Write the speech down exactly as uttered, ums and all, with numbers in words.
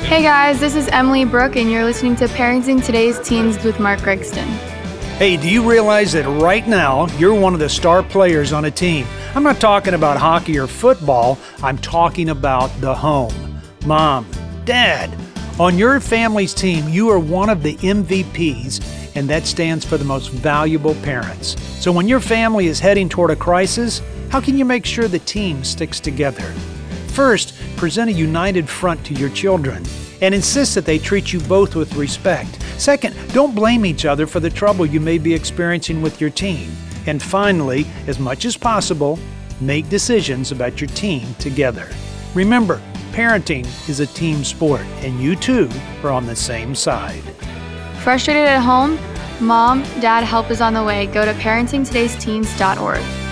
Hey guys, this is Emily Brooke, and you're listening to Parenting Today's Teens with Mark Gregston. Hey, do you realize that right now you're one of the star players on a team? I'm not talking about hockey or football. I'm talking about the home. Mom, Dad, on your family's team, you are one of the M V Ps, and that stands for the most valuable parents. So when your family is heading toward a crisis, how can you make sure the team sticks together? First, present a united front to your children and insist that they treat you both with respect. Second, don't blame each other for the trouble you may be experiencing with your teen. And finally, as much as possible, make decisions about your team together. Remember, parenting is a team sport, and you two are on the same side. Frustrated at home? Mom, Dad, help is on the way. Go to parenting todays teens dot org.